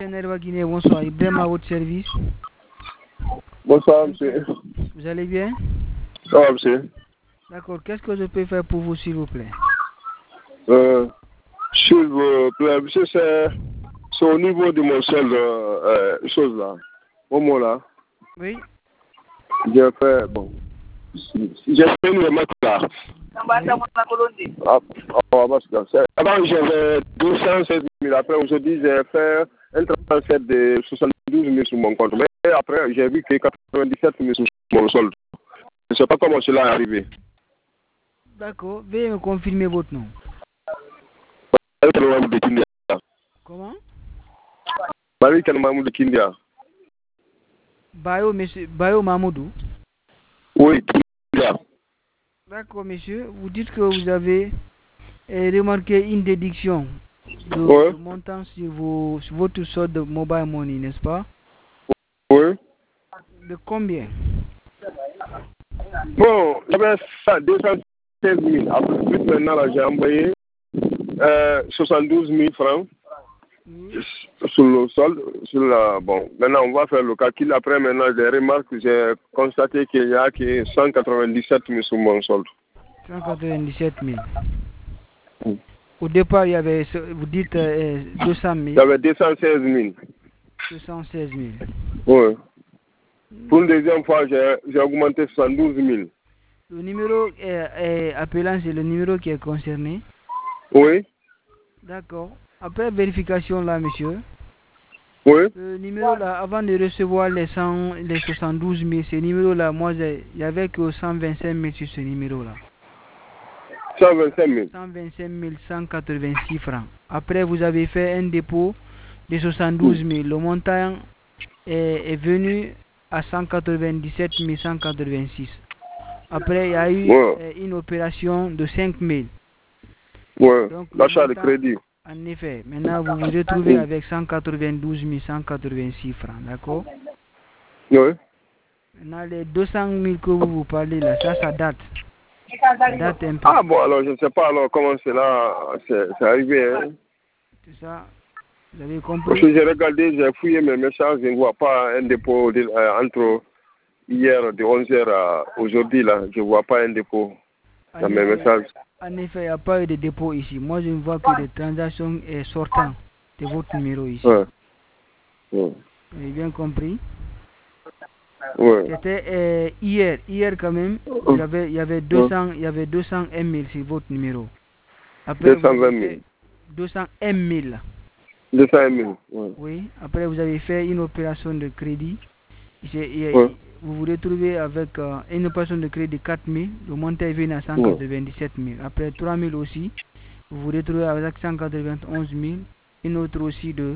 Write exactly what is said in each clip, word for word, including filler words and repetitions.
Nerva Guinée, bonsoir. Ibrahim à votre service. Bonsoir, monsieur. Vous allez bien? Ça va, monsieur. D'accord. Qu'est-ce que je peux faire pour vous, s'il vous plaît? Euh, s'il vous plaît, monsieur, c'est c'est au niveau de mon seul euh, euh, chose là. Au moment là. Oui. J'ai fait, bon. J'ai fait une remarque là. Oui. Ah, ah, parce que c'est- Avant, j'avais deux cent seize mille. Après, aujourd'hui, j'ai fait un trente-sept de soixante-douze mille sur mon compte. Mais après, j'ai vu que quatre-vingt-dix-sept mille sur mon solde. Je ne sais pas comment cela est arrivé. D'accord. Veuillez me confirmer votre nom. Marie de Kindia. Comment? Marie de Kindia. Bayo, monsieur, Bayo Mamoudou. Oui, Kindia. D'accord, monsieur. Vous dites que vous avez eh, remarqué une déduction de, Oui. de montant sur, vos, sur votre solde de mobile money, n'est-ce pas? Oui. De combien? Bon, j'avais ça, deux cent seize mille. Après, plus maintenant, là, j'ai envoyé euh, soixante-douze mille francs Oui. sur le sol. Sur la, bon, maintenant, on va faire le calcul. Après, maintenant, des remarques, j'ai constaté qu'il y a que cent quatre-vingt-dix-sept mille sur mon solde. cent quatre-vingt-dix-sept mille. Mm. Au départ, il y avait, vous dites euh, deux cent Il mille. y avait deux cent seize mille. deux cent seize mille. Oui. Pour une deuxième fois, j'ai j'ai augmenté soixante-douze mille. Le numéro est, est appelant, c'est le numéro qui est concerné. Oui. D'accord. Après vérification là, monsieur, Oui. le numéro là, avant de recevoir les, cent, les soixante-douze mille, ce numéro là, moi, il n'y avait que cent vingt-cinq mille sur ce numéro là. cent vingt-cinq mille. cent vingt-cinq mille cent quatre-vingt-six francs. Après, vous avez fait un dépôt de soixante-douze mille. Le montant est, est venu à cent quatre-vingt-dix-sept mille cent quatre-vingt-six. Après, il y a eu Oui. euh, une opération de cinq mille. Oui. Donc, le L'achat de montant, crédit. en effet, maintenant, vous vous retrouvez avec cent quatre-vingt-douze mille cent quatre-vingt-six francs, d'accord? Oui. Maintenant, les deux cent mille que vous vous parlez là, ça, ça date. Ça date un peu. Ah bon, alors je ne sais pas alors comment cela c'est c'est arrivé. Hein. C'est ça. Vous avez Parce compris? que j'ai regardé, j'ai fouillé mes messages, je ne vois pas un dépôt de, euh, entre hier de onze heures à aujourd'hui, là. Je ne vois pas un dépôt En dans mes effet, messages. en effet, il n'y a pas eu de dépôt ici. Moi, je ne vois que des transactions eh, sortant de votre numéro ici. Ouais. Ouais. Vous avez bien compris? Ouais. C'était eh, hier. Hier, quand même, il y avait, il y avait deux cents, il y avait deux cent un mille sur votre numéro. Après, vous deux cent vingt avez mille. fait deux cent un mille. deux cent un mille. Ouais. Oui. Après, vous avez fait une opération de crédit. C'est- il- Ouais. Vous vous retrouvez avec euh, une opération de crédit de quatre mille. Le montant est venu à cent quatre-vingt-dix-sept mille. Après, trois mille aussi. Vous vous retrouvez avec cent quatre-vingt-onze mille. Une autre aussi de,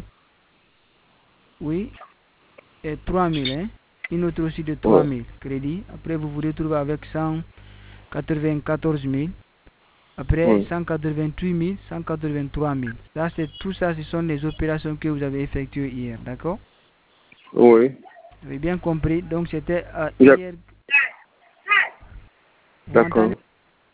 oui, et trois mille. Hein? Une autre aussi de trois Ouais. mille crédit. Après, vous vous retrouvez avec cent quatre-vingt-quatorze mille. Après, Ouais. cent quatre-vingt-huit mille, cent quatre-vingt-trois mille. Ça, c'est, tout ça, ce sont les opérations que vous avez effectuées hier. D'accord? Oui. Vous avez bien compris. Donc, c'était euh, J'ai- hier. Vous D'accord. m'entendez?